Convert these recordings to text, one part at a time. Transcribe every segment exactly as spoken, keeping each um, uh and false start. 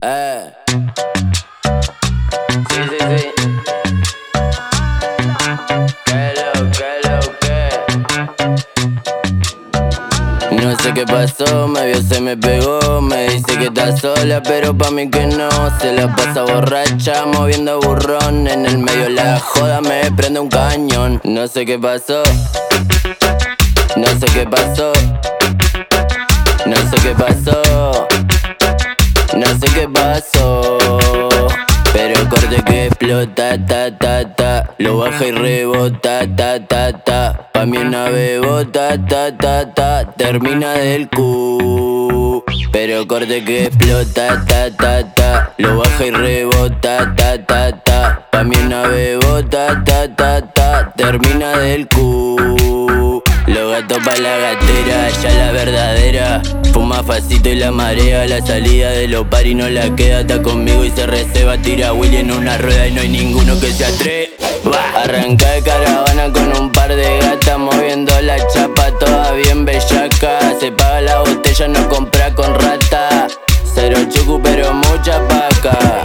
Eh. Sí, sí, sí. Que lo, que lo, que. No sé qué pasó, me vio, se me pegó. Me dice que está sola, pero pa' mí que no. Se la pasa borracha, moviendo burrón. En el medio la joda me prende un cañón. No sé qué pasó. No sé qué pasó. No sé qué pasó. No sé qué pasó. Pero corte que explota, ta, ta, ta. Lo baja y rebota, ta, ta, ta. Pa' mí una bebota, ta, ta, ta. Termina del cu. Pero corte que explota, ta, ta, ta. Lo baja y rebota, ta, ta, ta. Pa' mí una bebota, ta, ta, ta. Termina del cu. Los gatos pa' la gatera, ella la verdadera. Fuma facito y la marea. La salida de los paris no la queda. Está conmigo y se receba. Tira Willy en una rueda y no hay ninguno que se atreva. Arranca de caravana con un par de gatas, moviendo la chapa, toda bien bellaca. Se paga la botella, no compra con rata. Cero chucu pero mucha paca.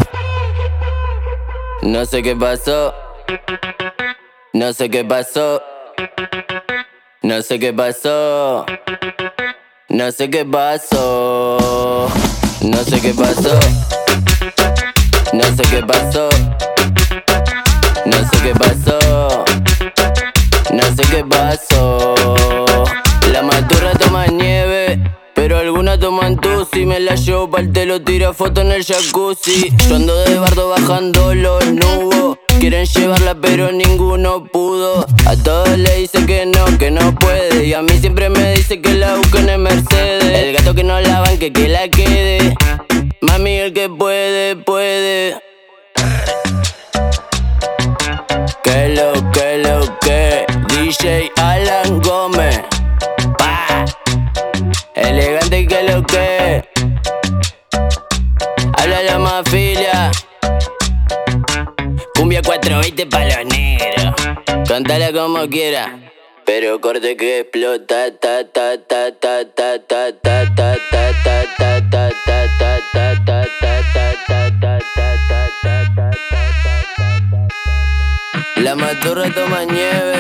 No sé qué pasó. No sé qué pasó. No sé qué pasó. No sé qué pasó. No sé qué pasó. No sé qué pasó. No sé qué pasó. No sé qué pasó. La maturra toma nieve, pero algunas toman tusi. Me la llevo pa'l telo, tira foto en el jacuzzi. Yo ando de bardo bajando los nubos. Quieren llevarla pero ninguno pudo. A todos le dice que no, que no puede. Y a mí siempre me dice que la busquen en Mercedes. El gato que no la banque, que la quede. Mami, el que puede, puede. Que lo, que lo, que D J Alan Gómez. Pa. Elegante que lo que. Habla la mafilia. Cumbia cuatro veinte pa' los negros. Cántala como quiera. Pero corte que explota, ta ta ta ta ta ta ta ta ta ta ta ta ta ta ta ta ta ta ta. La maturra toma nieve.